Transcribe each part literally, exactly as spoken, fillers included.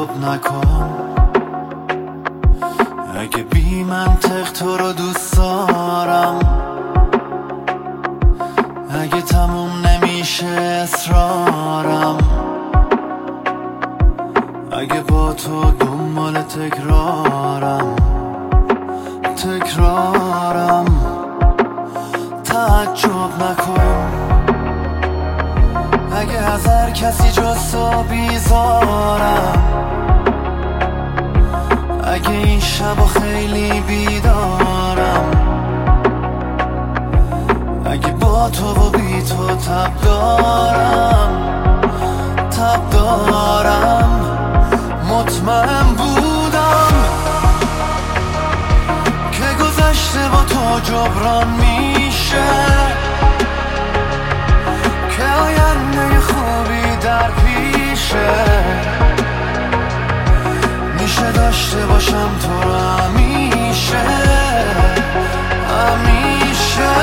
تعجب نکن اگه بی منطق تو رو دوست دارم، اگه تموم نمیشه اصرارم، اگه با تو دنبال تکرارم تکرارم تعجب نکن اگه از هر کسی جز تو بیزارم، اگه این شبا خیلی بیدارم، اگه با تو و بی تو تب دارم تب دارم. مطمئن بودم که گذشته با تو جبران میشه، که آینده خوبی در پیشه، میشه داشته باشم تو رو همیشه همیشه.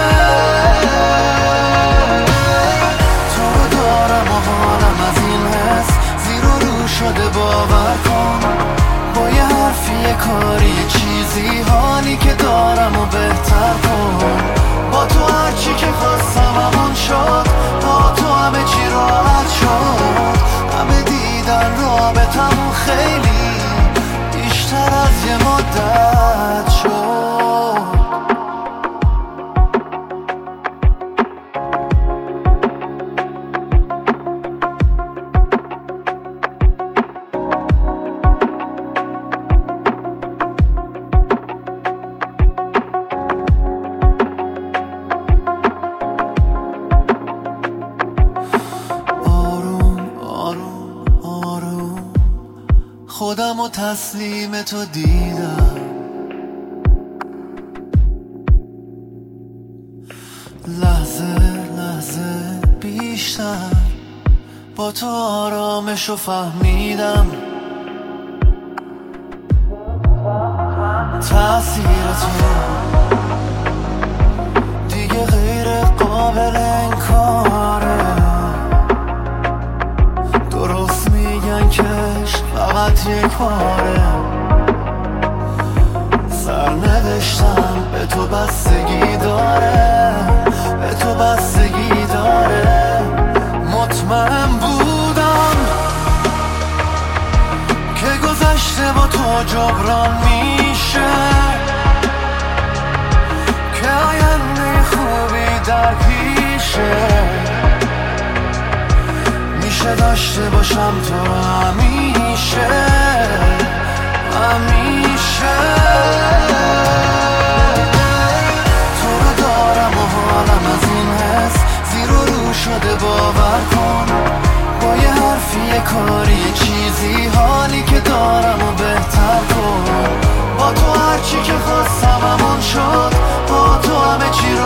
تو رو دارم و حالم از این حس زیر و رو شده، باور کن با یه حرفی یه کاری یه چیزی حالی که دارم و بهتر کن. با تو هرچی که خواستم همون شد، با تو همه چی راحت شد، همه دیدن رابطمون خیلی بیشتر از یه مدت شد. خودم و تسلیم تو دیدم، لحظه لحظه بیشتر با تو آرامشو فهمیدم. تأثیر تو دیگه غیر قابل انکاره، درست میگن که فقط یک باره، سرنوشتم به تو بستگی داره به تو بستگی داره. مطمئن بودم که گذشته با تو جبران میشه، که آینده خوبی در پیشه، میشه داشته باشم تو همیشه همیشه. تو رو دارم و حالم از این حس زیر و رو شده، باور کن با یه حرفی یه کاری یه چیزی حالی که دارم و بهتر کن. با تو هرچی که خواستم همون شد، با تو همه چی